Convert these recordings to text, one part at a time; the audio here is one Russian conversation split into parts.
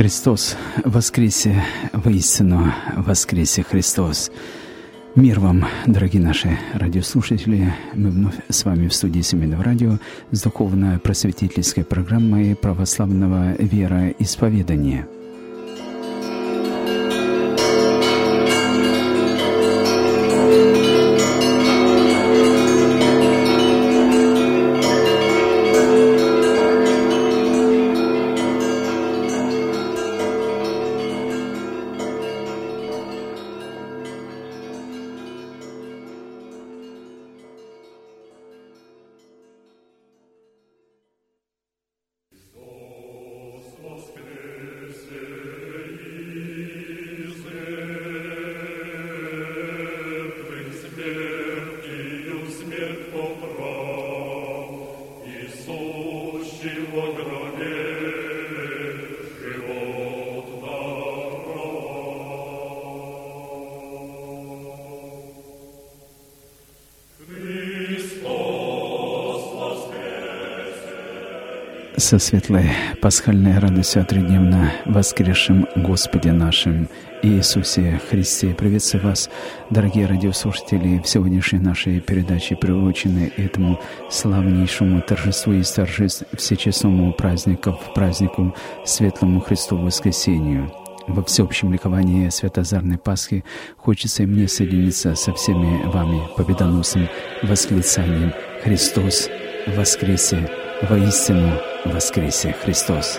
Христос воскресе, воистину воскресе Христос. Мир вам, дорогие наши радиослушатели. Мы вновь с вами в студии Семейного радио с духовно-просветительской программой православного вероисповедания. Со светлой пасхальной радостью отрядневно воскресшим Господе нашим Иисусе Христе. Приветствую вас, дорогие радиослушатели, в сегодняшней нашей передаче, приуроченной этому славнейшему торжеству и торжеству всечестному празднику Светлому Христову Воскресению. Во всеобщем ликовании Святозарной Пасхи хочется и мне соединиться со всеми вами победоносным восклицанием: «Христос воскресе! Воистину воскресе Христос!»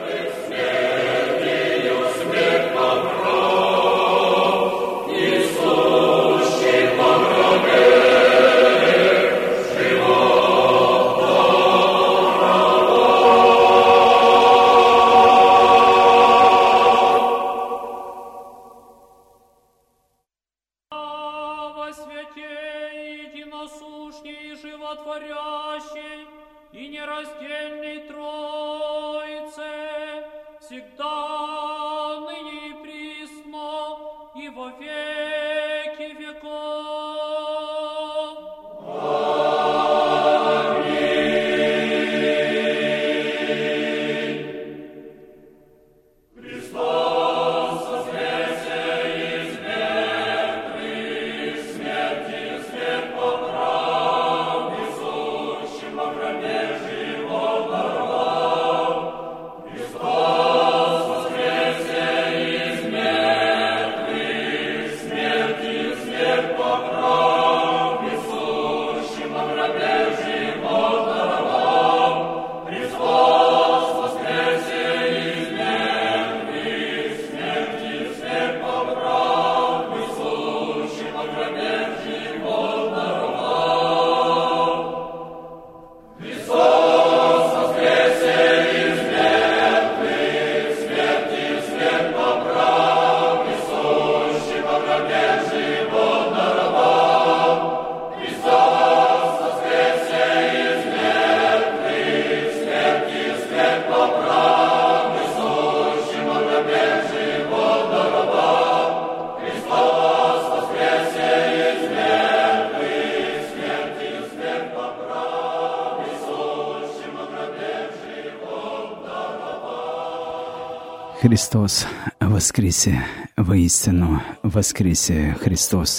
Христос воскресе! Воистину воскресе Христос!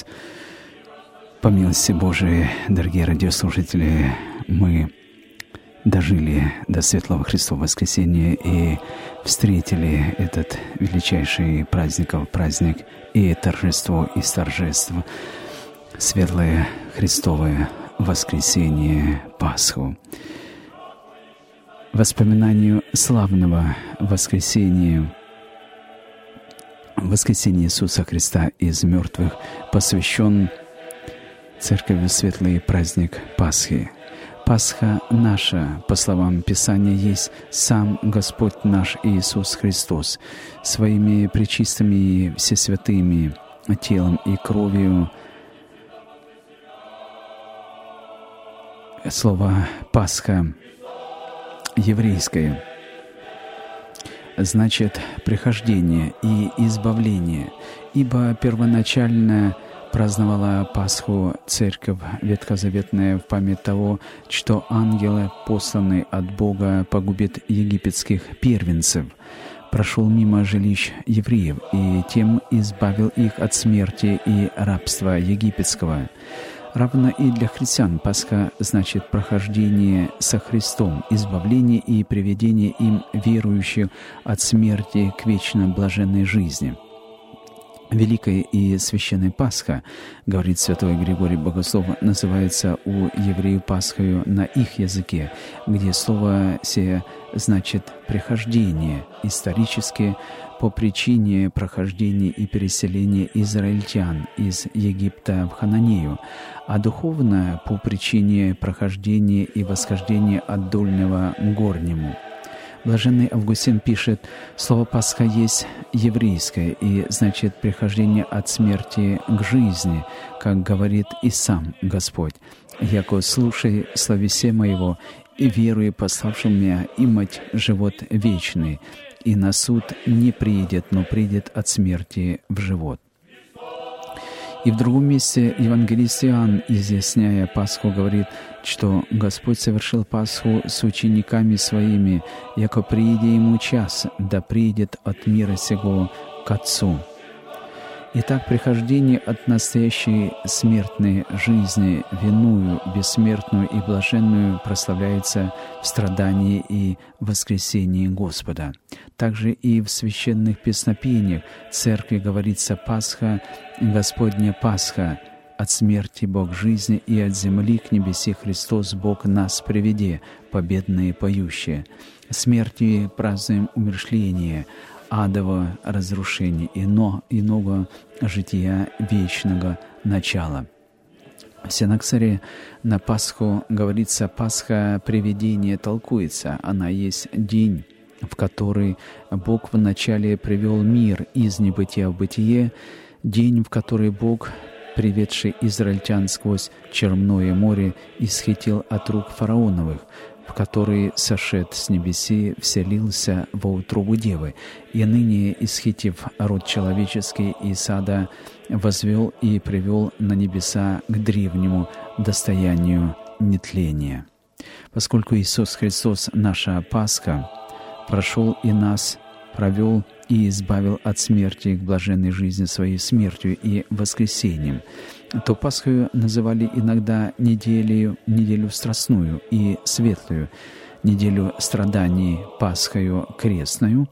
По милости Божией, дорогие радиослушатели, мы дожили до Светлого Христового Воскресения и встретили этот величайший праздник и торжество из торжеств, Светлое Христовое Воскресение, Пасху. Воспоминанию славного воскресения Иисуса Христа из мертвых посвящен Церковью светлый праздник Пасхи. Пасха наша, по словам Писания, есть сам Господь наш Иисус Христос, своими пречистыми и всесвятыми телом и кровью. Слово «Пасха» еврейское значит прихождение и избавление, ибо первоначально праздновала Пасху Церковь Ветхозаветная в память того, что ангелы, посланные от Бога, погубят египетских первенцев. прошел мимо жилищ евреев и тем избавил их от смерти и рабства египетского. Равно и для христиан Пасха значит прохождение со Христом, избавление и приведение им верующих от смерти к вечно блаженной жизни. Великая и священная Пасха, говорит святой Григорий Богослов, называется у евреев Пасхою на их языке, где слово сие значит «прихождение», исторически по причине прохождения и переселения израильтян из Египта в Хананею, а духовно по причине прохождения и восхождения от дольнего к горнему. Блаженный Августин пишет: слово «Пасха» есть еврейское и значит прихождение от смерти к жизни, как говорит и сам Господь: «Яко слушай словесе моего и веруй пославшим меня, имать живот вечный, и на суд не приидет, но приидет от смерти в живот». И в другом месте евангелист Иоанн, изъясняя Пасху, говорит, что Господь совершил Пасху с учениками Своими, яко прииде Ему час, да приидет от мира сего к Отцу. Итак, прихождение от настоящей смертной жизни в иную, бессмертную и блаженную прославляется в страдании и воскресении Господа. Также и в священных песнопениях Церкви говорится «Пасха, Господня Пасха, от смерти Бог жизни и от земли к небеси Христос Бог нас приведе, победные поющие. Смертью празднуем умершление, адово разрушение, иного жития вечного начала». В Синаксаре на Пасху говорится «Пасха приведение» толкуется, она есть день, в который Бог вначале привел мир из небытия в бытие, день, в который Бог, приведший израильтян сквозь Черное море, исхитил от рук фараоновых, в который, сошед с небеси, вселился во утробу девы, и ныне, исхитив род человеческий из ада, возвел и привел на небеса к древнему достоянию нетления. Поскольку Иисус Христос, наша Пасха, прошел и нас, провел и избавил от смерти к блаженной жизни своей смертью и воскресением, то Пасхою называли иногда неделю страстную и светлую, неделю страданий Пасхою крестную,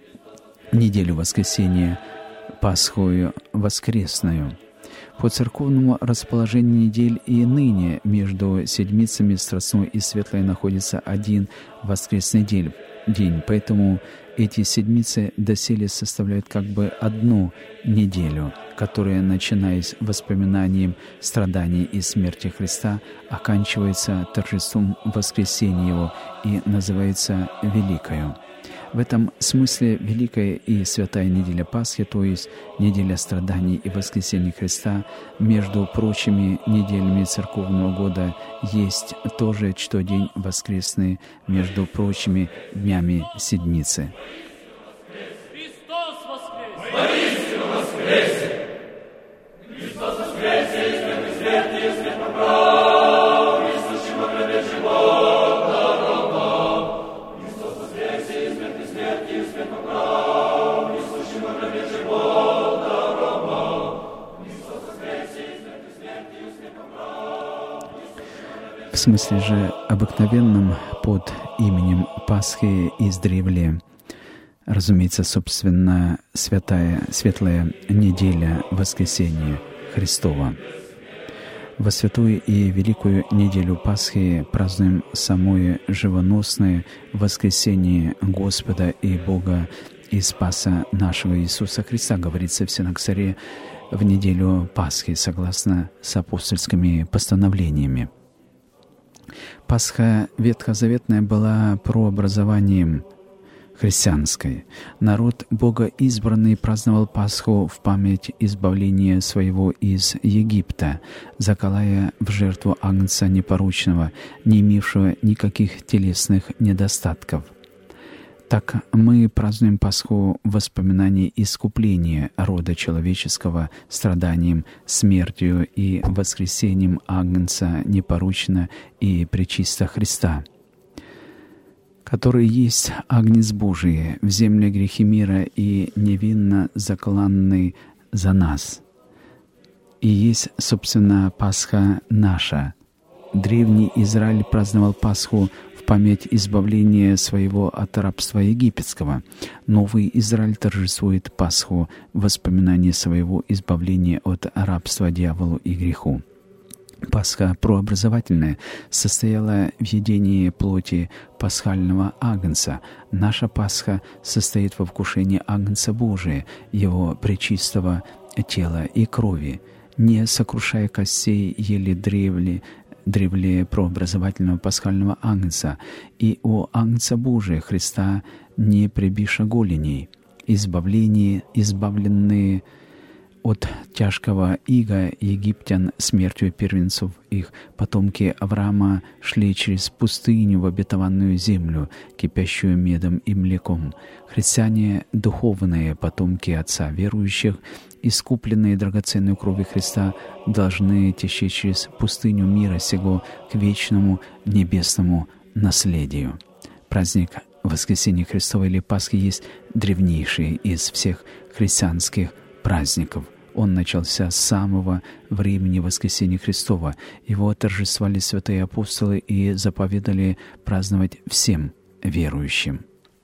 неделю воскресения Пасхою воскресную. По церковному расположению недель и ныне между седмицами страстной и светлой находится один воскресный день, поэтому эти седмицы доселе составляют как бы одну неделю, которая, начиная с воспоминанием страданий и смерти Христа, оканчивается торжеством воскресения Его и называется Великою. В этом смысле Великая и Святая неделя Пасхи, то есть неделя страданий и воскресения Христа, между прочими неделями церковного года, есть тоже, что день воскресный между прочими днями седмицы. Христос воскресе! Воистину воскресе! Христос воскресе, и свет, и свет, и свет поправ, и слышим о гробе живота раба. Христос воскресе, и свет, и свет, и свет поправ, и слышим о гробе живота раба. Христос воскресе, и свет, и свет, и свет поправ. В смысле же обыкновенном под именем Пасхи издревле, разумеется, собственно, светлая неделя Воскресения Христова. Во святую и великую неделю Пасхи празднуем самое живоносное воскресение Господа и Бога и Спаса нашего Иисуса Христа, говорится в Синаксаре в неделю Пасхи, согласно с апостольскими постановлениями. Пасха ветхозаветная была прообразованием христианской. Народ Бога избранный праздновал Пасху в память избавления своего из Египта, заколая в жертву агнца непорочного, не имевшего никаких телесных недостатков. Так мы празднуем Пасху в воспоминании искупления рода человеческого страданием, смертью и воскресением агнца непорочно и пречисто Христа. который есть Агнец Божий, в земле грехи мира и невинно закланный за нас. И есть, собственно, Пасха наша. Древний Израиль праздновал Пасху в память избавления своего от рабства египетского. Новый Израиль торжествует Пасху в воспоминании своего избавления от рабства дьяволу и греху. Пасха прообразовательная состояла в едении плоти пасхального агнца. Наша Пасха состоит во вкушении агнца Божия, его пречистого тела и крови. Не сокрушая костей, ели древле прообразовательного пасхального агнца, и о агнца Божия Христа не прибиша голеней, избавленные от тяжкого ига египтян смертью первенцов их, потомки Авраама шли через пустыню в обетованную землю, кипящую медом и млеком. Христиане, духовные потомки Отца верующих, искупленные драгоценной кровью Христа, должны течь через пустыню мира сего к вечному небесному наследию. Праздник Воскресения Христова или Пасхи есть древнейший из всех христианских праздников. Он начался с самого времени Воскресения Христова. Его торжествовали святые апостолы и заповедали праздновать всем верующим.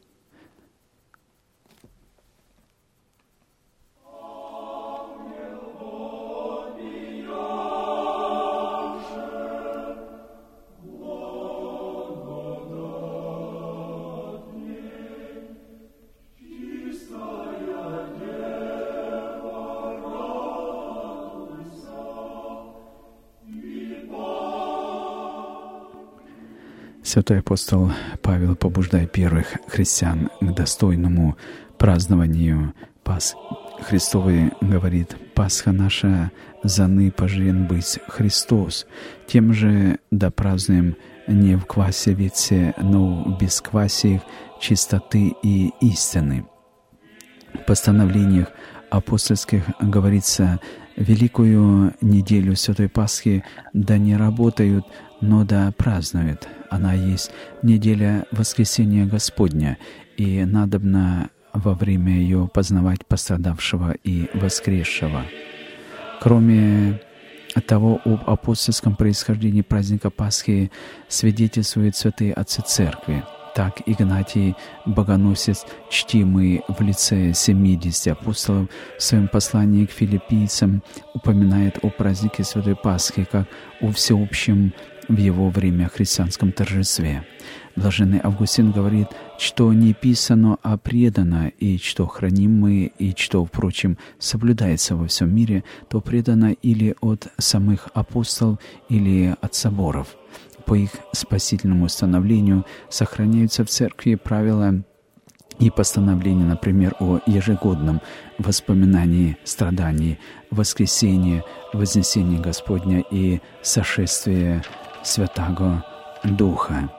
Святой апостол Павел, побуждая первых христиан к достойному празднованию Пасхи Христовой, говорит: «Пасха наша заны пожен быть Христос, тем же да празднуем не в квасе веце, но в бесквасе чистоты и истины». В постановлениях апостольских говорится: «Великую неделю Святой Пасхи да не работают, но да празднуют. Она есть неделя Воскресения Господня, и надобно во время ее познавать пострадавшего и воскресшего». Кроме того, об апостольском происхождении праздника Пасхи свидетельствуют святые отцы Церкви. Так Игнатий Богоносец, чтимый в лице 70 апостолов, в своем послании к филиппийцам упоминает о празднике Святой Пасхи как о всеобщем в его время христианском торжестве. Блаженный Августин говорит: «Что не писано, а предано, и что храним мы, и что, впрочем, соблюдается во всем мире, то предано или от самых апостолов, или от соборов». По их спасительному установлению сохраняются в церкви правила и постановления, например, о ежегодном воспоминании страданий, воскресения, вознесения Господня и сошествия Святаго Духа.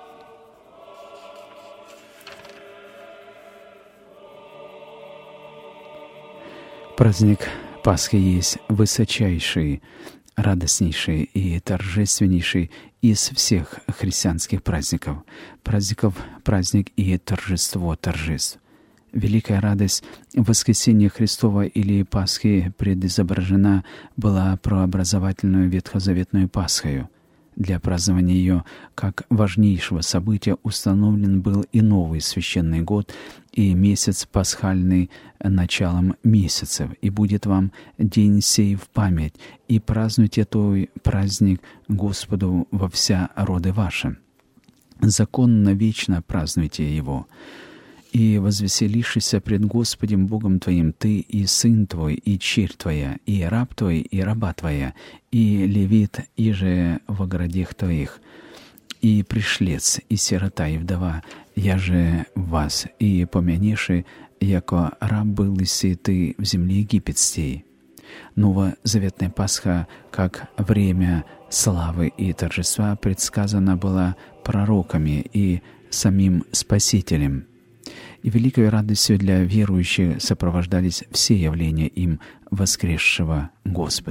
Праздник Пасхи есть высочайший, радостнейший и торжественнейший из всех христианских праздников. Праздник и торжество торжеств. Великая радость Воскресения Христова или Пасхи предизображена была прообразовательную ветхозаветную Пасхою. Для празднования ее как важнейшего события установлен был и новый священный год, и месяц пасхальный началом месяцев. «И будет вам день сей в память, и празднуйте той праздник Господу во вся роды ваши. Законно вечно празднуйте его. И возвеселишься пред Господем Богом твоим ты, и сын твой, и черь твоя, и раб твой, и раба твоя, и левит, и же во городах твоих, и пришлец, и сирота, и вдова, я же вас, и помянеши, яко раб был иси ты в земле египетской». Новозаветная Пасха, как время славы и торжества, предсказана была пророками и самим Спасителем. И великой радостью для верующих сопровождались все явления им воскресшего Господа.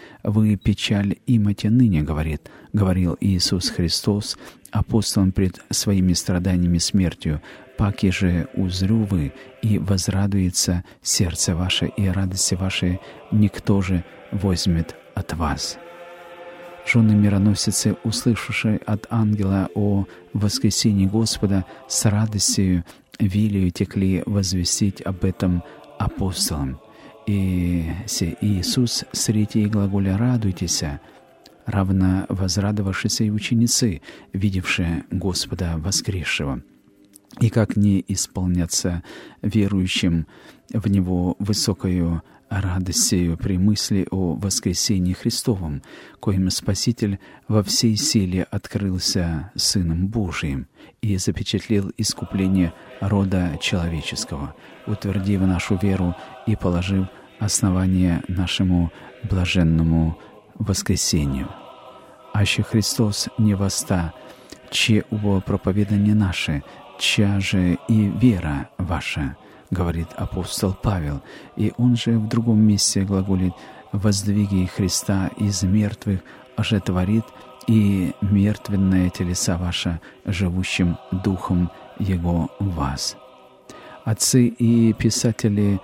Вы печаль имате ныне, говорил Иисус Христос апостолам пред своими страданиями смертью, паки же узрю вы, и возрадуется сердце ваше, и радости вашей никто же возьмет от вас». Жены мироносицы, услышавшие от ангела о воскресении Господа, с радостью вилию текли возвестить об этом апостолам. И Иисус среди глаголя «радуйтесь», равно возрадовавшиеся и ученицы, видевшие Господа воскресшего. И как не исполняться верующим в Него высокою радостью при мысли о воскресении Христовом, коим Спаситель во всей силе открылся Сыном Божиим и запечатлел искупление рода человеческого, утвердив нашу веру и положив основание нашему блаженному воскресению. Аще Христос не воста, че убо проповедание наше, чья же и вера ваша, говорит апостол Павел, и он же в другом месте глаголит: «Воздвиги Христа из мертвых ожетворит, и мертвенные телеса ваша живущим Духом Его в вас». Отцы писатели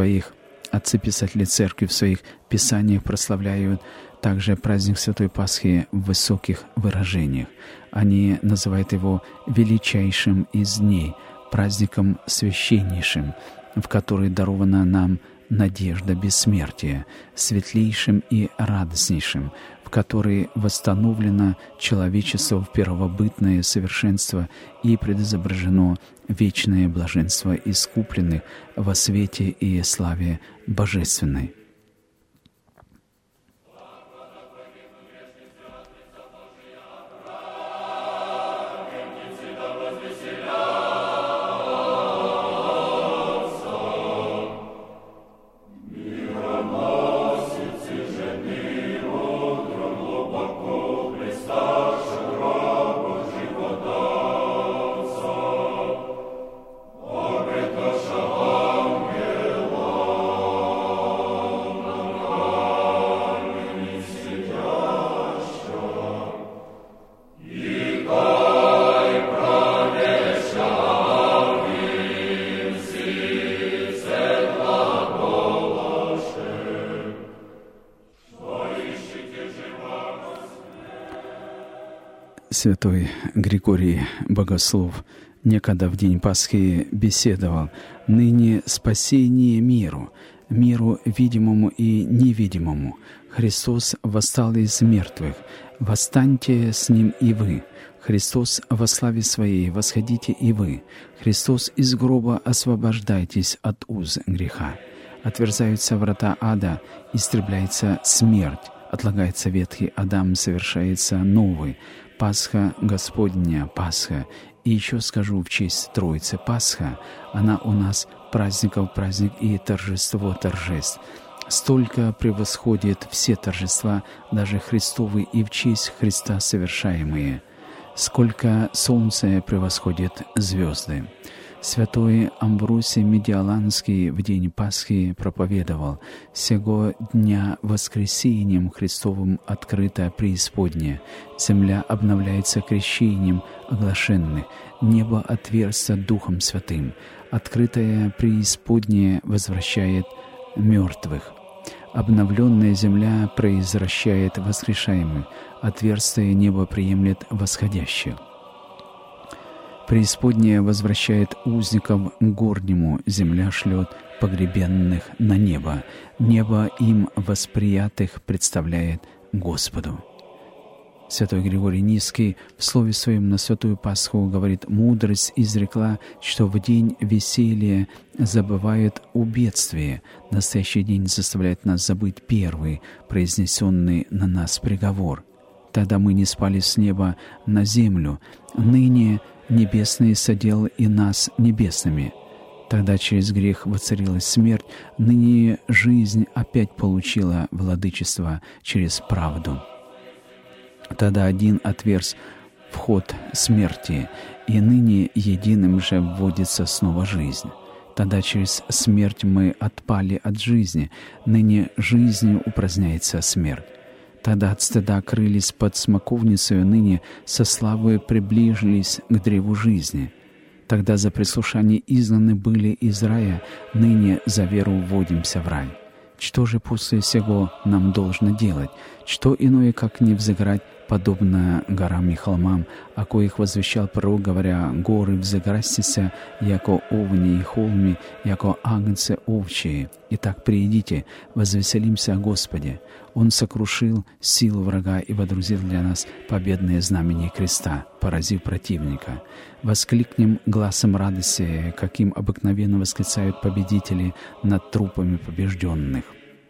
Церкви в своих писаниях прославляют также праздник Святой Пасхи в высоких выражениях. Они называют его величайшим из дней, праздником священнейшим, в который дарована нам надежда бессмертия, светлейшим и радостнейшим, в который восстановлено человечество в первобытное совершенство и предизображено вечное блаженство искупленных во свете и славе божественной. Святой Григорий Богослов некогда в день Пасхи беседовал: «Ныне спасение миру видимому и невидимому. Христос восстал из мертвых, восстаньте с Ним и вы. Христос во славе Своей, восходите и вы. Христос из гроба, освобождайтесь от уз греха. Отверзаются врата ада, истребляется смерть, отлагается ветхий Адам, совершается новый. Пасха Господня, Пасха. И еще скажу в честь Троицы: Пасха, она у нас праздников праздник и торжество торжеств. Столько превосходит все торжества, даже Христовы и в честь Христа совершаемые, сколько солнце превосходит звезды». Святой Амвросий Медиаланский в день Пасхи проповедовал: «Сего дня воскресением Христовым открыта преисподняя, земля обновляется крещением оглашенных, небо отверзто Духом Святым, открытая преисподняя возвращает мертвых, обновленная земля произвращает воскрешаемых, отверстие небо приемлет восходящих. Преисподняя возвращает узников к горнему, земля шлет погребенных на небо, небо им восприятых представляет Господу». Святой Григорий Низкий в слове своем на Святую Пасху говорит: «Мудрость изрекла, что в день веселья забывают о бедствии. Настоящий день заставляет нас забыть первый, произнесенный на нас приговор. Тогда мы не спали с неба на землю, ныне небесный содел и нас небесными. Тогда через грех воцарилась смерть, ныне жизнь опять получила владычество через правду. Тогда один отверз вход смерти, и ныне единым же вводится снова жизнь. Тогда через смерть мы отпали от жизни, ныне жизнью упраздняется смерть. Тогда от стыда крылись под смоковницею, ныне со славой приближились к древу жизни. Тогда за прислушание изгнаны были из рая, ныне за веру вводимся в рай. Что же после сего нам должно делать? Что иное, как не взыграть, подобно горам и холмам, о коих возвещал пророк, говоря: «Горы взыграстися, яко овни и холми, яко агнцы овчие. Итак, приидите, возвеселимся о Господе. Он сокрушил силу врага и водрузил для нас победное знамение креста, поразив противника. Воскликнем гласом радости, каким обыкновенно восклицают победители над трупами побежденных».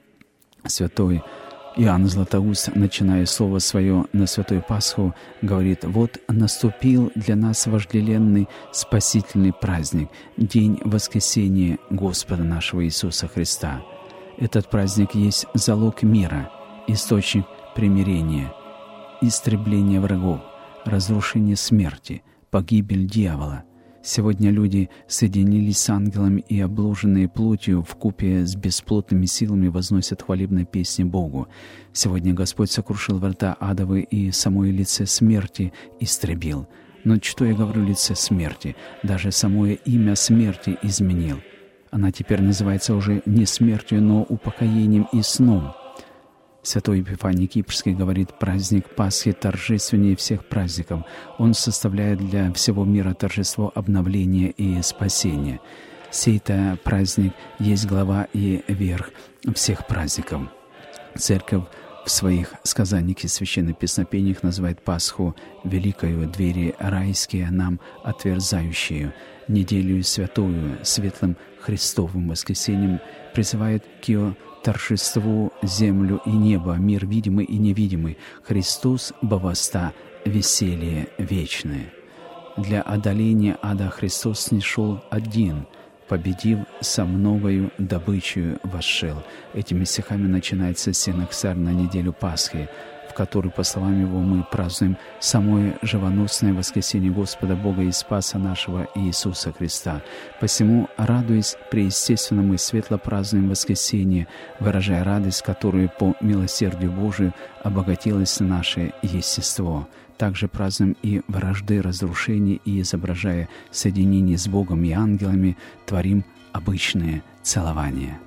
Святой Иоанн Златоуст, начиная слово свое на Святую Пасху, говорит: «Вот наступил для нас вожделенный спасительный праздник, день воскресения Господа нашего Иисуса Христа. Этот праздник есть залог мира, источник примирения, истребление врагов, разрушение смерти, погибель дьявола. Сегодня люди соединились с ангелами и, обложенные плотью, вкупе с бесплотными силами возносят хвалебные песни Богу. Сегодня Господь сокрушил врата адовы и самое лице смерти истребил. Но что я говорю лице смерти? Даже самое имя смерти изменил. Она теперь называется уже не смертью, но упокоением и сном». Святой Епифаний Кипрский говорит: «Праздник Пасхи торжественнее всех праздников. Он составляет для всего мира торжество обновления и спасения. Сей-то праздник есть глава и верх всех праздников». Церковь в своих сказаниях и священных песнопениях называет Пасху великою, двери райские нам отверзающую, неделю святую, светлым Христовым воскресением призывает к ее торжеству землю и небо, мир видимый и невидимый, Христос бовоста, веселье вечное. Для одоления ада Христос снишел один, победив со многою добычею восшел. Этими стихами начинается синоксар на неделю Пасхи, в которой, по словам его, мы празднуем самое живоносное воскресение Господа Бога и Спаса нашего Иисуса Христа. Посему, радуясь преестественно, мы светло празднуем воскресение, выражая радость, которую по милосердию Божию обогатилось наше естество. Также празднуем и вражды, разрушения, и, изображая соединение с Богом и ангелами, творим обычные целования.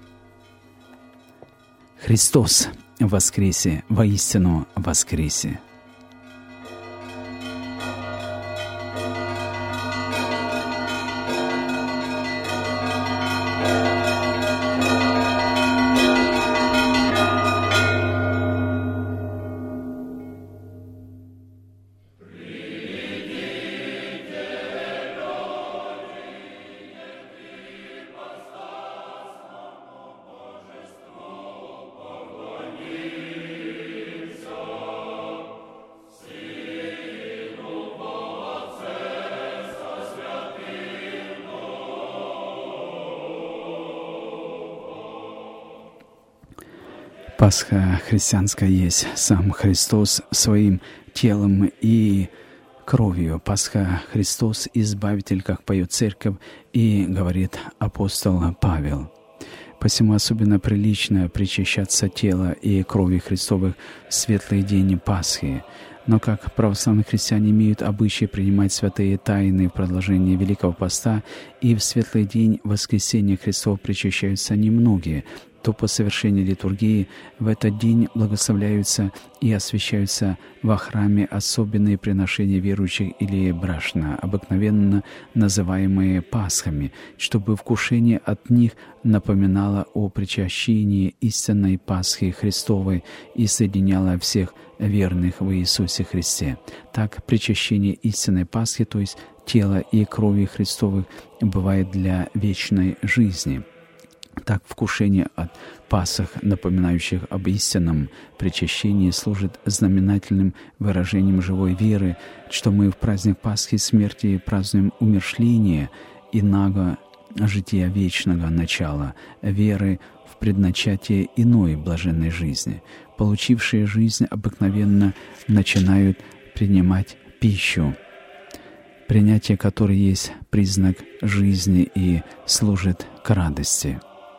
Христос воскресе, воистину воскресе! Пасха христианская есть сам Христос своим телом и кровью. Пасха Христос Избавитель, как поет Церковь и говорит апостол Павел. Посему особенно прилично причащаться тела и крови Христовых в светлый день Пасхи. Но как православные христиане имеют обычай принимать святые тайны в продолжение Великого Поста, и в светлый день Воскресения Христова причащаются немногие, то по совершении литургии в этот день благословляются и освящаются во храме особенные приношения верующих или брашна, обыкновенно называемые Пасхами, чтобы вкушение от них напоминало о причащении истинной Пасхи Христовой и соединяло всех верных в Иисусе Христе. Так, причащение истинной Пасхи, то есть тела и крови Христовых, бывает для вечной жизни. Так, вкушение от Пасх, напоминающих об истинном причащении, служит знаменательным выражением живой веры, что мы в праздник Пасхи смерти празднуем умершление иного жития вечного начала, веры в предначатие иной блаженной жизни. Получившие жизнь обыкновенно начинают принимать пищу. принятие которой есть признак жизни и служит к радости.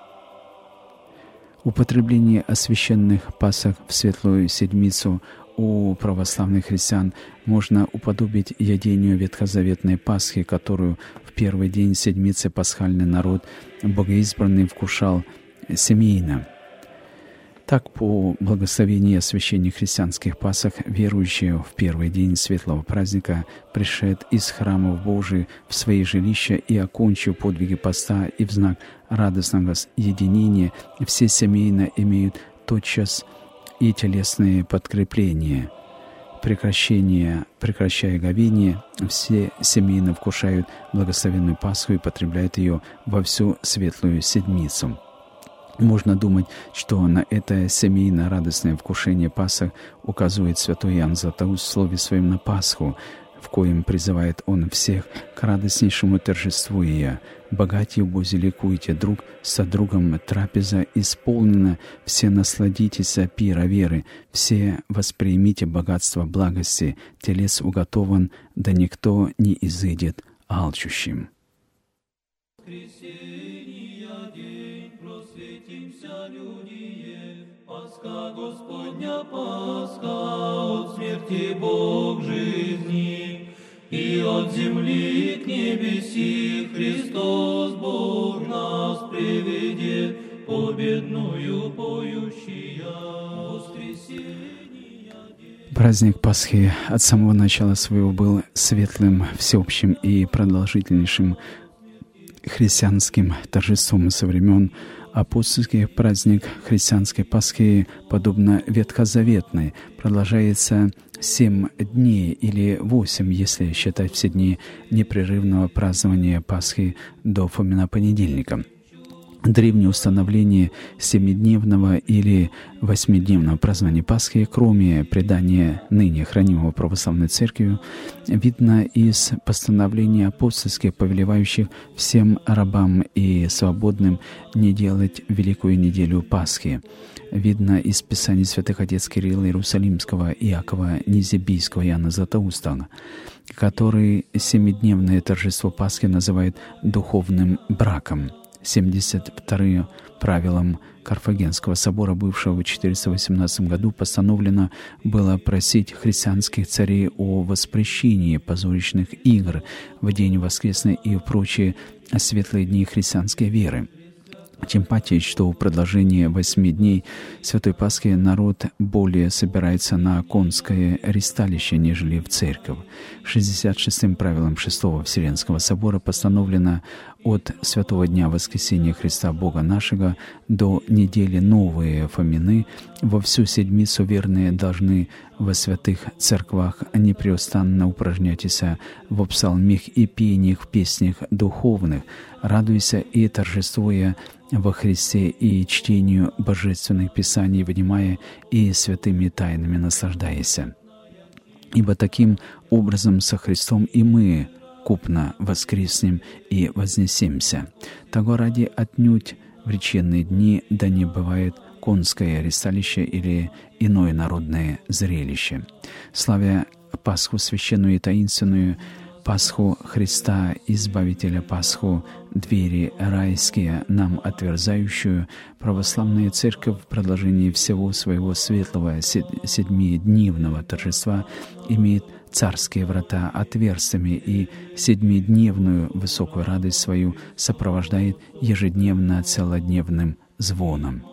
Употребление освященных пасок в Светлую Седмицу у православных христиан можно уподобить едению ветхозаветной Пасхи, которую в первый день Седмицы пасхальный народ богоизбранный вкушал семейно. Так, по благословении освящения христианских Пасах, верующие в первый день светлого праздника пришед из храмов Божий в свои жилища и окончив подвиги поста и в знак радостного единения, все семейно имеют тотчас и телесные подкрепления. Прекращая говение, все семейно вкушают благословенную Пасху и потребляют ее во всю Светлую Седмицу. Можно думать, что на это семейное радостное вкушение Пасах указывает святой Иоанн Златоуст в слове своем на Пасху, в коем призывает он всех к радостнейшему торжеству ее. «Богатье бози ликуйте, друг со другом трапеза исполнена, все насладитесь пира веры, все воспримите богатство благости, телес уготован, да никто не изыдет алчущим». Пасха Господня, Пасха, от смерти Бог жизни, и от земли к небеси Христос Бог нас приведет, победную поющая воскресения. Праздник Пасхи от самого начала своего был светлым, всеобщим и продолжительнейшим христианским торжеством со времен апостольский. Праздник христианской Пасхи, подобно ветхозаветной, продолжается 7 дней или 8, если считать все дни непрерывного празднования Пасхи до Фомина понедельника. Древнее установление 7-дневного или 8-дневного празднования Пасхи, кроме предания ныне хранимого православной церковью, видно из постановления апостольских, повелевающих всем рабам и свободным не делать Великую неделю Пасхи. Видно из Писаний святых отец Кирилла Иерусалимского, Иакова Низебийского, Иоанна Златоуста, который 7-дневное торжество Пасхи называет духовным браком. 72-м правилом Карфагенского собора, бывшего в 418 году, постановлено было просить христианских царей о воспрещении позорищных игр в день воскресный и в прочие светлые дни христианской веры. Тем паче, что в продолжении 8 дней Святой Пасхи народ более собирается на конское ристалище, нежели в церковь. 66-м правилом 6-го Вселенского собора постановлено от Святого Дня Воскресения Христа Бога нашего до недели новые Фомины во всю седмицу верные должны во святых церквах непреустанно упражняться в псалмах и пениях, в песнях духовных, радуйся и торжествуя во Христе и чтению божественных писаний, внимая и святыми тайнами наслаждаяся. Ибо таким образом со Христом и мы купно воскреснем и вознесемся. Того ради отнюдь в реченные дни да не бывает конское ристалище или иное народное зрелище. Славя Пасху священную и таинственную, Пасху Христа Избавителя, Пасху двери райские нам отверзающую, православная церковь в продолжении всего своего светлого 7-дневного торжества имеет царские врата отверстиями и 7-дневную высокую радость свою сопровождает ежедневно целодневным звоном.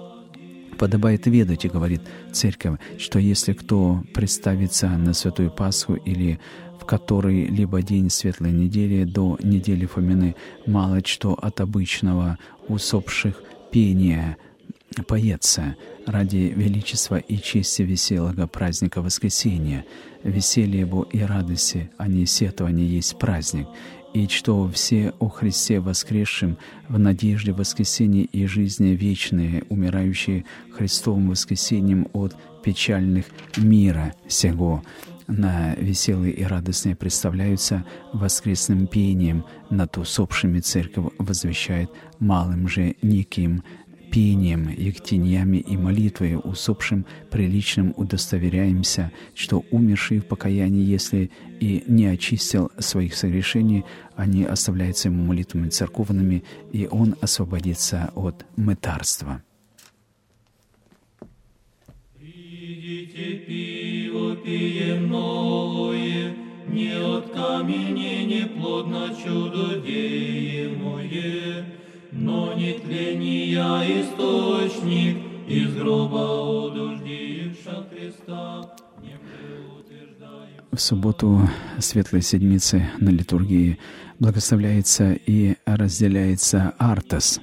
Подобает ведать, и говорит Церковь, что если кто представится на Святую Пасху или в который-либо день Светлой недели до недели Фомины мало что от обычного усопших пения поется ради величества и чести веселого праздника Воскресения, веселье его и радости, а не сетование есть праздник, и что все о Христе воскресшем в надежде воскресения и жизни вечные, умирающие Христовым воскресением от печальных мира сего, на веселые и радостные представляются воскресным пением, над усопшими церковь возвещает малым же неким пением, ектеньями и молитвой усопшим приличным удостоверяемся, что умерший в покаянии, если и не очистил своих согрешений, они оставляются ему молитвами церковными, и он освободится от мытарства. Придите, пиво пием новое, не от каменения плодно чудо деемое, но не тления источник, из гроба удождивша Христа, не преутверждаем. В субботу Светлой Седмицы на литургии благословляется и разделяется артас.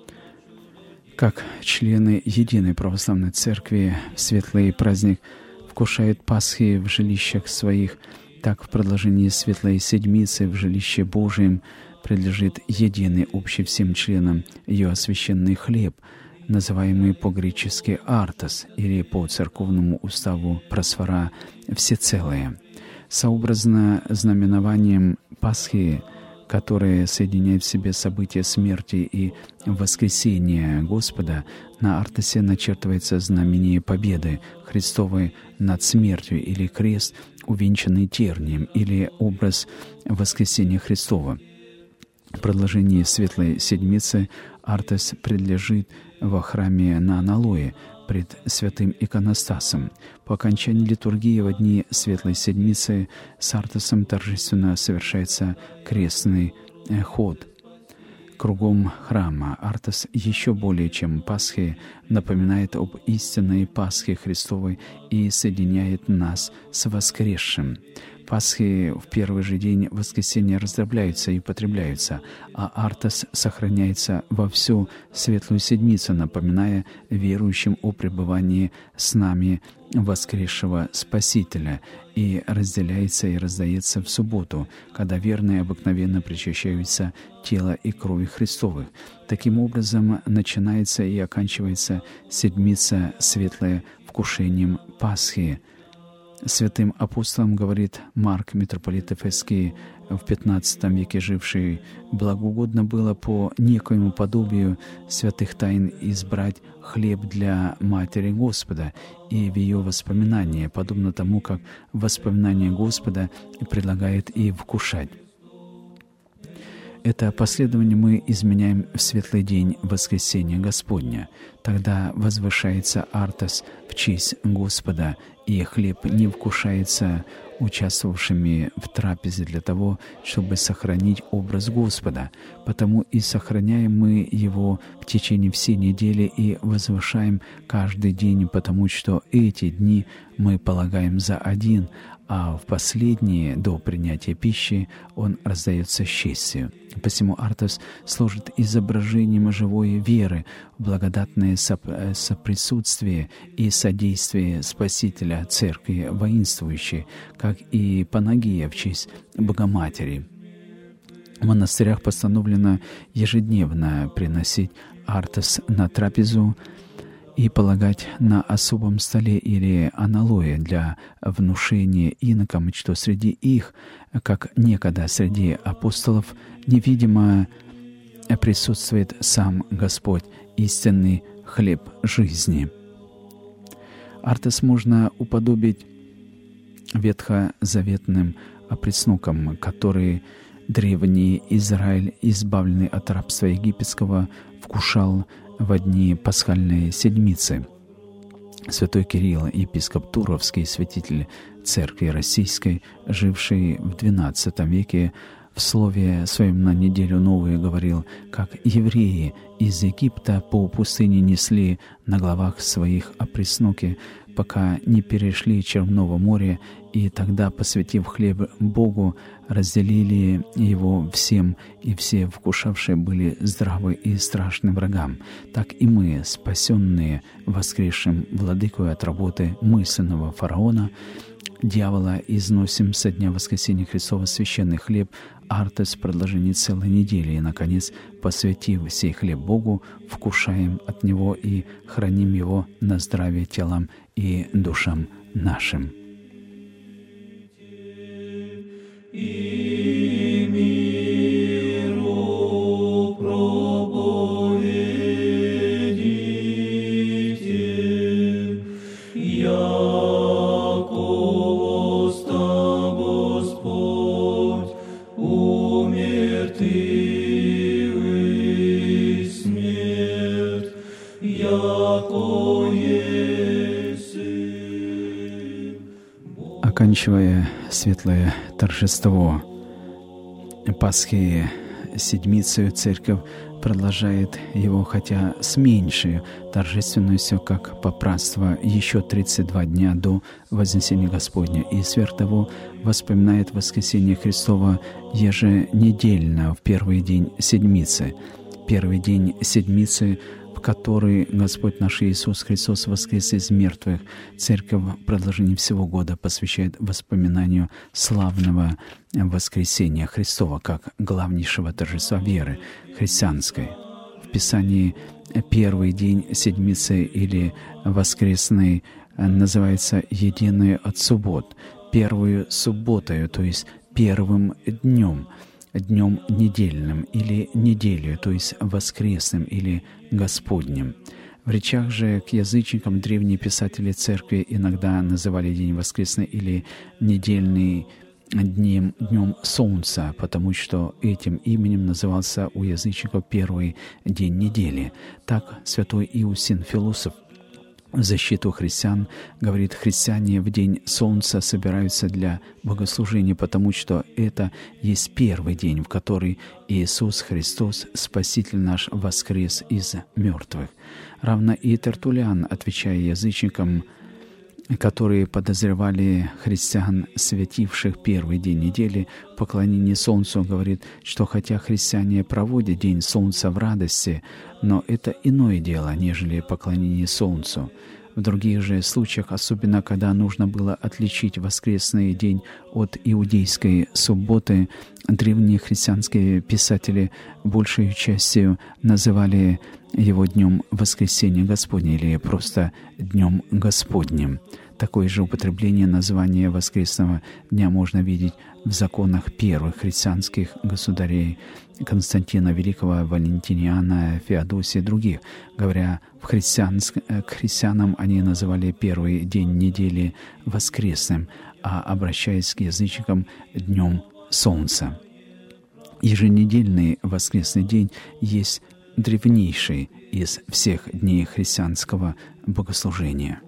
Как члены единой православной церкви в светлый праздник вкушают Пасхи в жилищах своих, так в продолжении Светлой Седмицы в жилище Божьем предлежит единый общий всем членам ее священный хлеб, называемый по-гречески артас или по церковному уставу просфора всецелое. Сообразно знаменованием Пасхи, которое соединяет в себе события смерти и воскресения Господа, на артасе начертывается знамение победы Христовой над смертью или крест, увенчанный тернием, или образ воскресения Христова. В продолжении Светлой Седмицы артас предлежит во храме на аналое пред святым иконостасом. По окончании литургии во дни Светлой Седмицы с артасом торжественно совершается крестный ход кругом храма. Артас еще более чем Пасхи напоминает об истинной Пасхе Христовой и соединяет нас с воскресшим. Пасхи в первый же день воскресения раздробляются и употребляются, а артас сохраняется во всю Светлую Седмицу, напоминая верующим о пребывании с нами воскресшего Спасителя, и разделяется и раздается в субботу, когда верные обыкновенно причащаются тела и крови Христовых. Таким образом, начинается и оканчивается Седмица Светлая вкушением Пасхи. Святым апостолом, говорит Марк, митрополит Эфесский, в XV веке живший, благоугодно было по некоему подобию святых тайн избрать хлеб для Матери Господа и в ее воспоминания, подобно тому, как воспоминание Господа предлагает и вкушать. Это последование мы изменяем в светлый день воскресения Господня. Тогда возвышается артас в честь Господа, и хлеб не вкушается участвовавшими в трапезе для того, чтобы сохранить образ Господа. Потому и сохраняем мы его в течение всей недели и возвышаем каждый день, потому что эти дни мы полагаем за один, а в последние, до принятия пищи, он раздается с честью. Посему артас служит изображением живой веры, благодатное соприсутствие и содействие Спасителя Церкви воинствующей, как и Панагия в честь Богоматери. В монастырях постановлено ежедневно приносить артас на трапезу и полагать на особом столе или аналое для внушения инокам, что среди их, как некогда среди апостолов, невидимо присутствует сам Господь, истинный хлеб жизни. Артас можно уподобить ветхозаветным опреснокам, которые древний Израиль, избавленный от рабства египетского, вкушал во дни Пасхальной Седмицы. Святой Кирилл, епископ Туровский, святитель Церкви Российской, живший в XII веке, в слове своем на неделю новую говорил, как евреи из Египта по пустыне несли на главах своих опресноки, пока не перешли Черного моря, и тогда, посвятив хлеб Богу, разделили его всем, и все вкушавшие были здравы и страшны врагам. Так и мы, спасенные воскресшим владыкою от работы мысленного фараона, дьявола, износим со дня воскресения Христова священный хлеб, артас в продолжении целой недели, и, наконец, посвятив сей хлеб Богу, вкушаем от него и храним его на здравие телам и душам нашим. И миру проповеди. светлый смерть, яко еси. Оканчивая светлое торжество Пасхи Седмицею, Церковь продолжает его, хотя с меньшей торжественностью, как попраство, еще 32 дня до Вознесения Господня, и сверх того воспоминает воскресение Христово еженедельно в первый день Седмицы. Первый день Седмицы, в который Господь наш Иисус Христос воскрес из мертвых, Церковь в продолжении всего года посвящает воспоминанию славного воскресения Христова как главнейшего торжества веры христианской. В Писании первый день Седмицы или воскресный называется единый от суббот, первую субботою, то есть первым днем недельным или неделю, то есть воскресным или Господним. В речах же к язычникам древние писатели церкви иногда называли день воскресный или недельный днем солнца, потому что этим именем назывался у язычников первый день недели. Так святой Иусин, философ, в защиту христиан говорит: христиане в день солнца собираются для богослужения, потому что это есть первый день, в который Иисус Христос, Спаситель наш, воскрес из мертвых. Равно и Тертуллиан, отвечая язычникам, которые подозревали христиан, святивших первый день недели в поклонении солнцу, говорит, что хотя христиане проводят день солнца в радости, но это иное дело, нежели поклонение солнцу. В других же случаях, особенно когда нужно было отличить воскресный день от иудейской субботы, древние христианские писатели большей частью называли его днем воскресения Господня или просто днем Господним. Такое же употребление названия воскресного дня можно видеть в законах первых христианских государей Константина Великого, Валентиниана, Феодосия и других. Говоря к христианам, они называли первый день недели воскресным, а обращаясь к язычникам — днем солнца. Еженедельный воскресный день есть древнейший из всех дней христианского богослужения.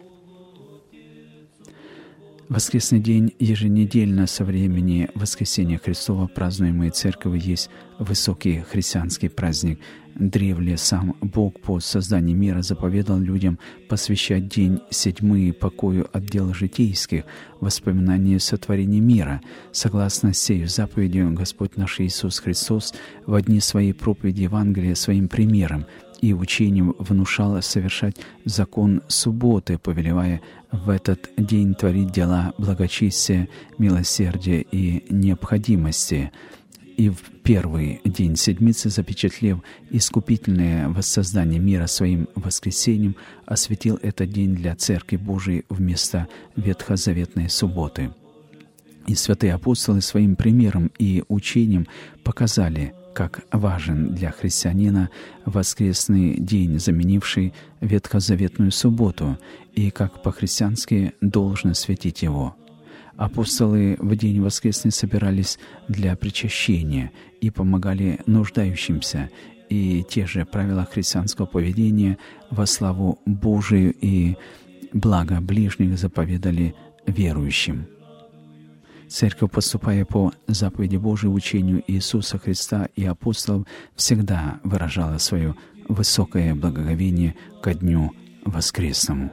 Воскресный день еженедельно со времени Воскресения Христова, празднуемый Церковью, есть высокий христианский праздник. Древле сам Бог по созданию мира заповедал людям посвящать день седьмый покою от дел житейских, воспоминанию сотворения мира. Согласно сею заповедью, Господь наш Иисус Христос в дни своей проповеди Евангелия своим примером и учением внушал совершать закон субботы, повелевая в этот день творить дела благочестия, милосердия и необходимости. И в первый день Седмицы, запечатлев искупительное воссоздание мира своим воскресением, осветил этот день для Церкви Божией вместо ветхозаветной субботы. И святые апостолы своим примером и учением показали, как важен для христианина воскресный день, заменивший ветхозаветную субботу, и как по-христиански должно светить его. Апостолы в день воскресный собирались для причащения и помогали нуждающимся, и те же правила христианского поведения во славу Божию и благо ближних заповедали верующим. Церковь, поступая по заповеди Божией, учению Иисуса Христа и апостолов, всегда выражала свое высокое благоговение ко дню воскресному.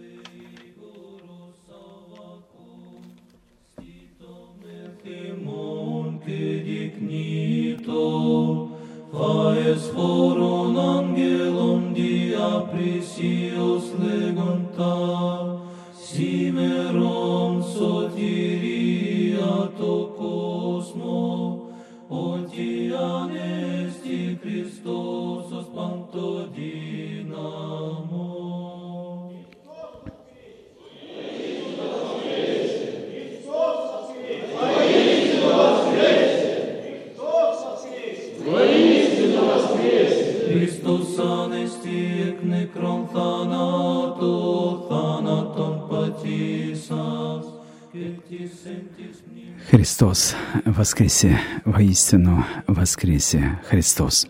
Χριστός ανέστη εκ νεκρών θανάτων πατήσας και της Христос воскресе! Воистину воскресе Христос!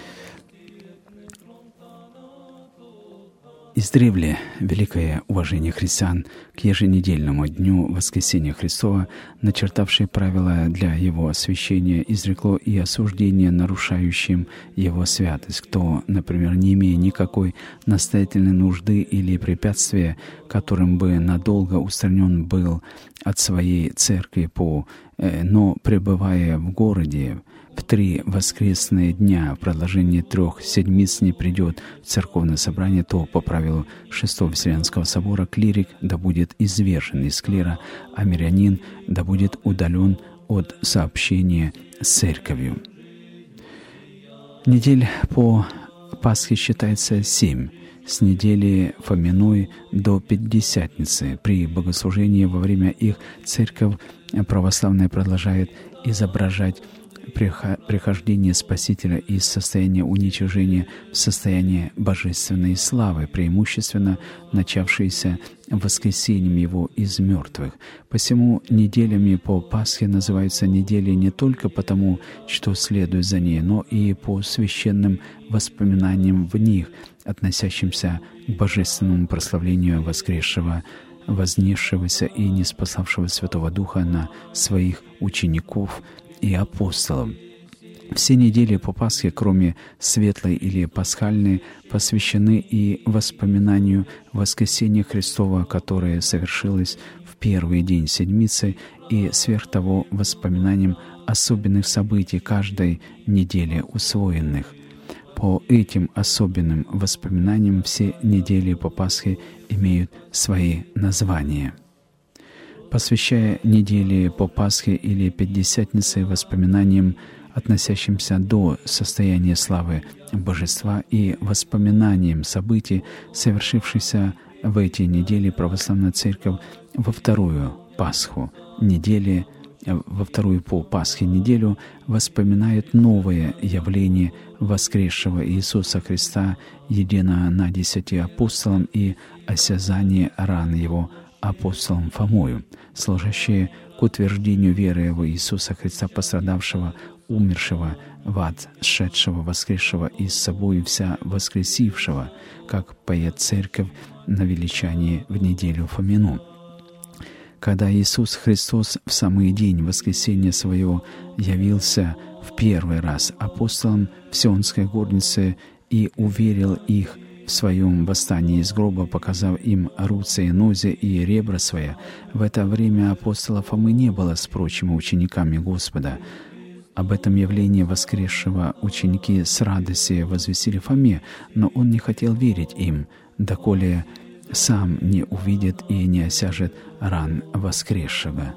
Издревле великое уважение христиан к еженедельному дню Воскресения Христова, начертавшее правила для его освящения, изрекло и осуждение нарушающим его святость, кто, например, не имея никакой настоятельной нужды или препятствия, которым бы надолго устранен был от своей церкви, но пребывая в городе, в 3 воскресные дня в продолжении 3 седмиц не придет в церковное собрание, то по правилу 6 Вселенского собора клирик да будет извержен из клира, а мирянин да будет удален от сообщения с церковью. Недель по Пасхе считается 7, с недели Фоминой до Пятидесятницы. При богослужении во время их церковь православная продолжает изображать прихождение Спасителя из состояния уничижения в состояние божественной славы, преимущественно начавшееся воскресением Его из мертвых. Посему неделями по Пасхе называются недели не только потому, что следует за ней, но и по священным воспоминаниям в них, относящимся к божественному прославлению воскресшего, вознесшегося и ниспославшего Святого Духа на своих учеников и апостолов. Все недели по Пасхе, кроме светлой или пасхальной, посвящены и воспоминанию воскресения Христова, которое совершилось в первый день Седмицы, и сверх того воспоминаниям особенных событий каждой недели усвоенных. По этим особенным воспоминаниям все недели по Пасхе имеют свои названия. Посвящая недели по Пасхе или Пятидесятнице воспоминаниям, относящимся до состояния славы Божества, и воспоминаниям событий, совершившихся в эти недели, Православная Церковь во вторую по Пасхе неделю воспоминает новое явление воскресшего Иисуса Христа, едино на 10 апостолам, и осязание ран Его апостолом Фомою, служащие к утверждению веры в Иисуса Христа, пострадавшего, умершего, в ад сшедшего, воскресшего и с собой вся воскресившего, как поет Церковь на величании в неделю Фомину. Когда Иисус Христос в самый день воскресения Своего явился в первый раз апостолам в Сионской горнице и уверил их в своем восстании из гроба, показав им руцы и нози и ребра свои, в это время апостола Фомы не было с прочими учениками Господа. Об этом явлении воскресшего ученики с радостью возвестили Фоме, но он не хотел верить им, доколе сам не увидит и не осяжет ран воскресшего.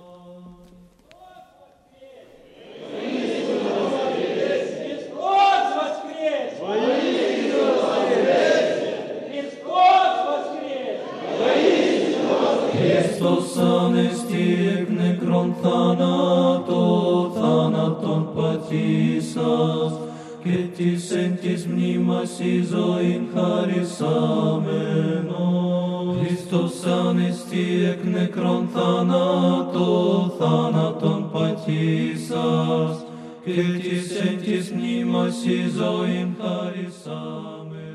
Χριστός ανεστήκνε κρον θάνατον πατήσας, και της εν της μνήμας η ζωήν χαρισάμενο. Χριστός ανεστήκνε κρον θάνατον πατήσας, και της εν της μνήμας η ζωήν χαρισάμενο.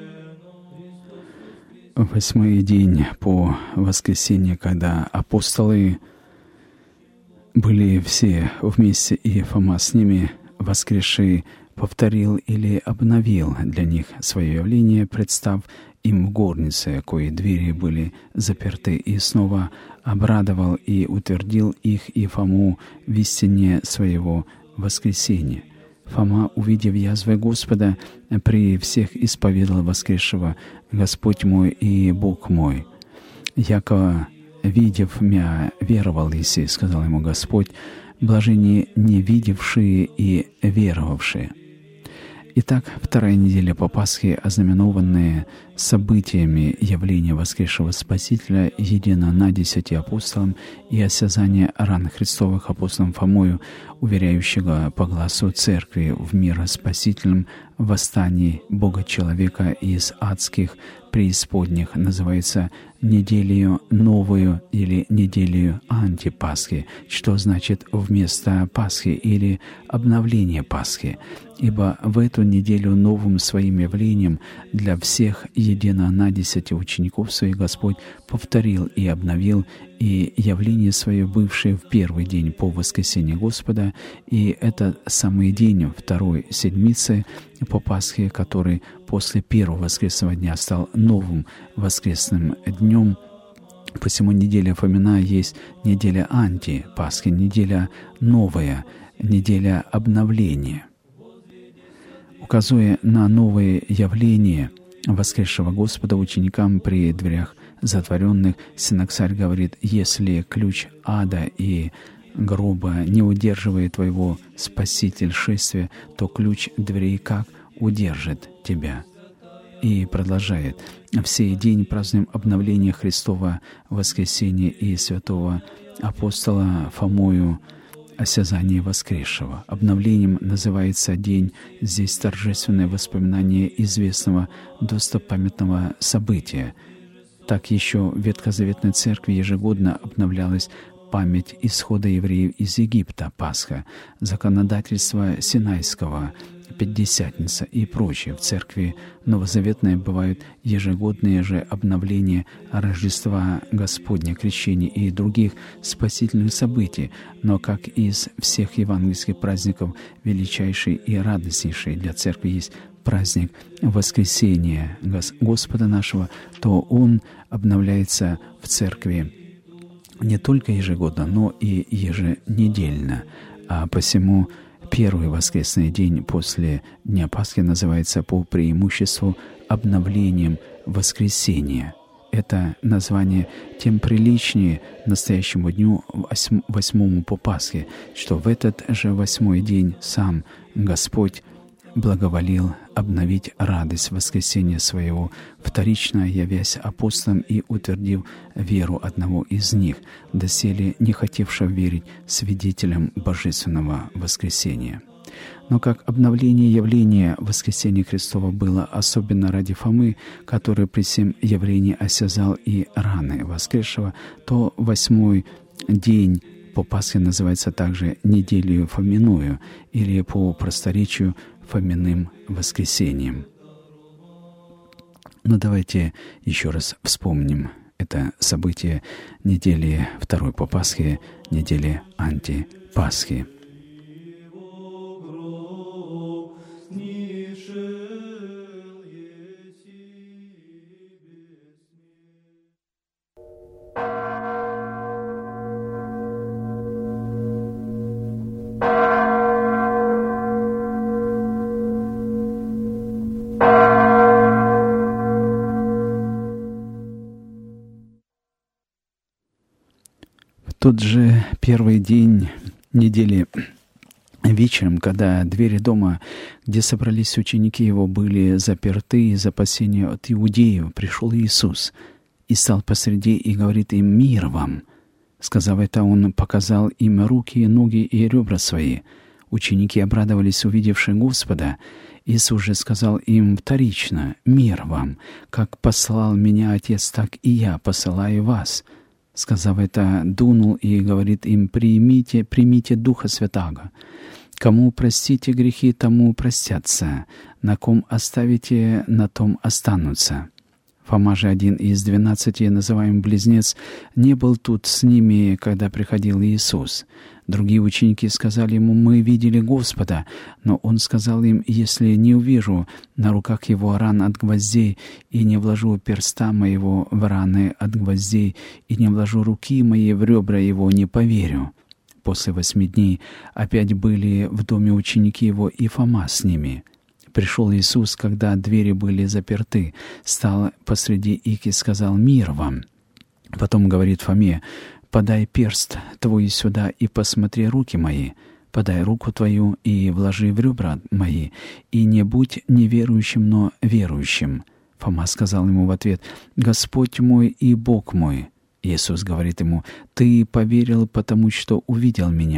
Восьмой день по воскресенье, когда апостолы были все вместе, и Фома с ними, воскресший повторил или обновил для них свое явление, представ им в горнице, кои двери были заперты, и снова обрадовал и утвердил их и Фому в истине своего воскресения. Фома, увидев язвы Господа, при всех исповедал воскресшего: «Господь мой и Бог мой». «Яко, видев мя, веровал еси», — сказал ему Господь, «блаженни не видевшие и веровавшие». Итак, вторая неделя по Пасхе, ознаменованная событиями явления воскресшего Спасителя, едино на 10 апостолам и осязание ран Христовых апостолом Фомою, уверяющего по гласу Церкви в мироспасительном восстании Бога-человека из адских преисподних, называется неделею новую или неделею антипасхи, что значит вместо Пасхи или обновление Пасхи. Ибо в эту неделю новым своим явлением для всех едино на 10 учеников своих Господь повторил и обновил и явление свое, бывшее в первый день по воскресенье Господа, и это самый день второй седмицы по Пасхе, который после первого воскресного дня стал новым воскресным днем. Посему неделя Фомина есть неделя антипасхи, неделя новая, неделя обновления. Указывая на новые явления воскресшего Господа ученикам при дверях затворенных, Синоксарь говорит: «Если ключ ада и гроба не удерживает твоего Спаситель шествия, то ключ дверей как удержит тебя?» И продолжает: «В сей день празднуем обновление Христова воскресения и святого апостола Фомою осязание воскресшего». Обновлением называется день здесь торжественное воспоминание известного достопамятного события. Так еще в Ветхозаветной Церкви ежегодно обновлялась память исхода евреев из Египта, Пасха, законодательство Синайского, Пятидесятница и прочее. В Церкви Новозаветной бывают ежегодные же обновления Рождества Господня, Крещения и других спасительных событий. Но как из всех евангельских праздников величайший и радостнейший для Церкви есть праздник Воскресения Господа нашего, то он обновляется в Церкви не только ежегодно, но и еженедельно. А посему первый воскресный день после Дня Пасхи называется по преимуществу обновлением воскресения. Это название тем приличнее настоящему дню, 8 по Пасхе, что в этот же 8-й день сам Господь благоволил обновить радость воскресения своего, вторично явясь апостолам и утвердив веру одного из них, доселе не хотевшего верить свидетелям божественного воскресения. Но как обновление явления воскресения Христова было особенно ради Фомы, который при всем явлении осязал и раны воскресшего, то 8-й день по Пасхе называется также неделею Фоминою или по просторечию Фоминым воскресением. Но давайте еще раз вспомним это событие недели второй по Пасхе, недели антипасхи. Тот же первый день недели вечером, когда двери дома, где собрались ученики его, были заперты из опасения от иудеев, пришел Иисус и стал посреди и говорит им: «Мир вам!» Сказав это, Он показал им руки, ноги и ребра свои. Ученики обрадовались, увидевши Господа. Иисус же сказал им вторично: «Мир вам! Как послал меня Отец, так и я посылаю вас». Сказав это, дунул и говорит им: «Примите Духа Святаго. Кому простите грехи, тому простятся, на ком оставите, на том останутся». Фома же, один из 12, называемый Близнец, не был тут с ними, когда приходил Иисус. Другие ученики сказали ему: «Мы видели Господа». Но он сказал им: «Если не увижу на руках его ран от гвоздей, и не вложу перста моего в раны от гвоздей, и не вложу руки мои в ребра его, не поверю». После 8 дней опять были в доме ученики его, и Фома с ними. Пришел Иисус, когда двери были заперты, стал посреди их и сказал: «Мир вам!» Потом говорит Фоме: «Подай перст твой сюда и посмотри руки мои, подай руку твою и вложи в ребра мои, и не будь неверующим, но верующим». Фома сказал ему в ответ: «Господь мой и Бог мой». Иисус говорит ему: «Ты поверил, потому что увидел меня.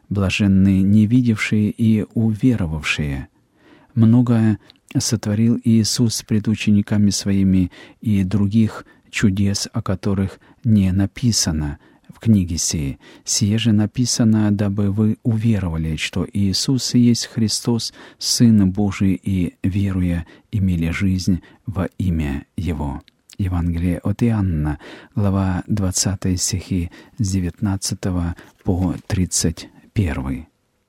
Блаженны не видевшие и уверовавшие. Многое сотворил Иисус пред учениками Своими и других чудес, о которых не написано в книге сей. Сие же написано, дабы вы уверовали, что Иисус есть Христос, Сын Божий, и, веруя, имели жизнь во имя Его». Евангелие от Иоанна, глава 20, стихи с 19 по 31.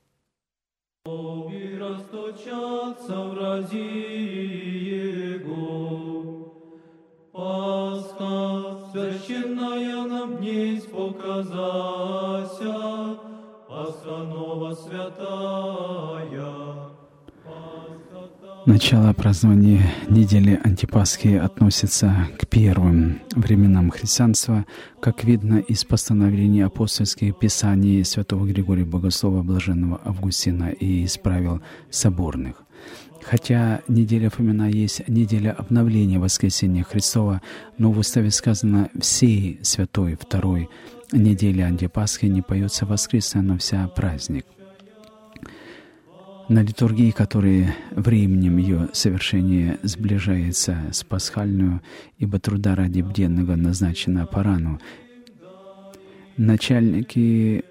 Пасха священная нам днесь показася, Пасха нова святая. Начало празднования недели Антипасхи относится к первым временам христианства, как видно из постановлений апостольских писаний святого Григория Богослова, блаженного Августина и из правил соборных. Хотя неделя Фомина есть неделя обновления воскресения Христова, но в уставе сказано «всей святой второй недели Антипасхи не поется воскресная, но вся праздник». На литургии, которая временем ее совершение сближается с пасхальную, ибо труда ради бденного назначена по рану, начальники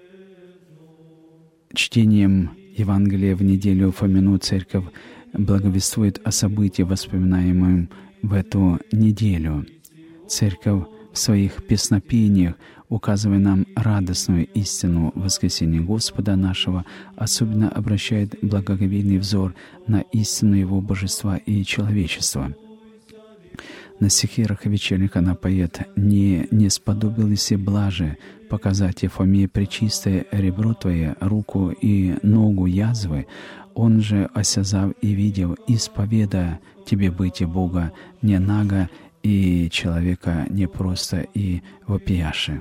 чтением Евангелия в неделю Фомину Церковь благовествует о событии, воспоминаемом в эту неделю. Церковь в своих песнопениях, указывая нам радостную истину воскресения Господа нашего, особенно обращает благоговейный взор на истину Его божества и человечества. На стихирах вечерних она поет: «Не сподобил ли се блаже показать Фоме пречистое ребро Твое, руку и ногу язвы, он же, осязав и видел, исповеда Тебе бытие Бога не наго и человека не просто и вопияше».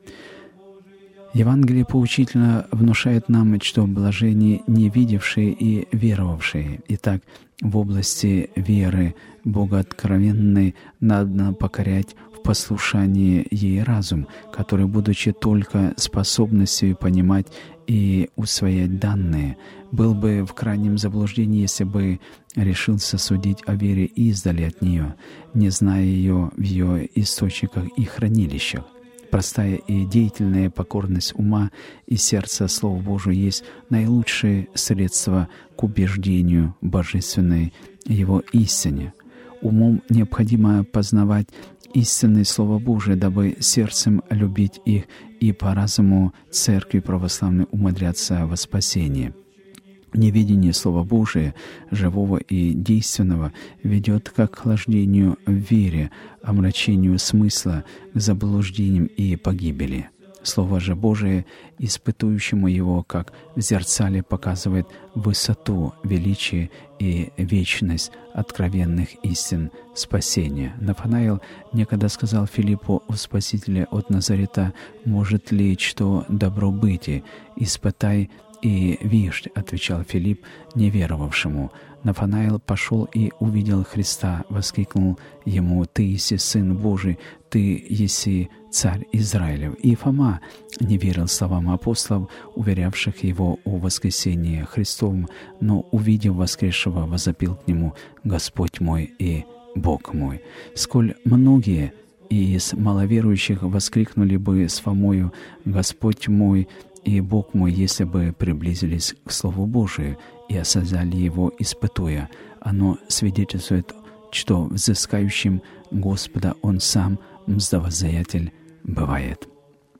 Евангелие поучительно внушает нам, что блаженны не видевшие и веровавшие. Итак, в области веры богооткровенной надо покорять в послушании ей разум, который, будучи только способностью понимать и усвоять данные, был бы в крайнем заблуждении, если бы решился судить о вере издали от нее, не зная ее в ее источниках и хранилищах. Простая и деятельная покорность ума и сердца Слову Божию есть наилучшее средство к убеждению божественной Его истине. Умом необходимо познавать истинное Слово Божие, дабы сердцем любить их и по разуму Церкви Православной умудряться во спасении. Неведение Слова Божия, живого и действенного, ведет к охлаждению в вере, омрачению смысла, к заблуждениям и погибели. Слово же Божие, испытующему его, как в зерцале, показывает высоту, величие и вечность откровенных истин спасения. Нафанаил некогда сказал Филиппу о Спасителе от Назарета: «Может ли что добро быть? Испытай и вишь», — отвечал Филипп неверовавшему. Нафанаил пошел и увидел Христа, воскликнул ему: «Ты еси Сын Божий, Ты еси Царь Израилев». И Фома не верил словам апостолов, уверявших его о воскресении Христовом, но, увидев воскресшего, возопил к нему: «Господь мой и Бог мой». Сколь многие из маловерующих воскликнули бы с Фомою: «Господь мой и Бог мой», если бы приблизились к Слову Божию и осознали его, испытуя. Оно свидетельствует, что взыскающим Господа Он сам мздовоздаятель бывает.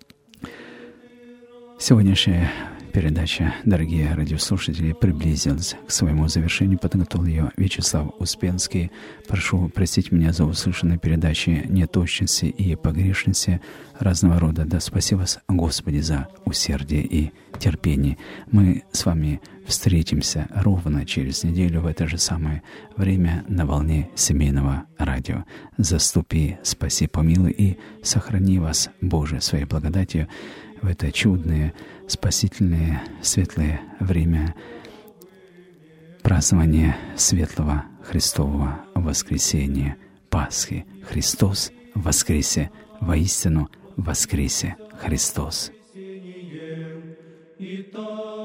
Сегодняшняя передача, дорогие радиослушатели, приблизилась к своему завершению. Подготовил ее Вячеслав Успенский. Прошу простить меня за услышанные передачи неточности и погрешности разного рода. Да спаси вас, Господи, за усердие и терпение. Мы с вами встретимся ровно через неделю в это же самое время на волне семейного радио. Заступи, спаси, помилуй и сохрани вас, Боже, своей благодатью в это чудное, спасительное, светлое время празднования светлого Христового воскресения, Пасхи. Христос воскресе, воистину воскресе Христос.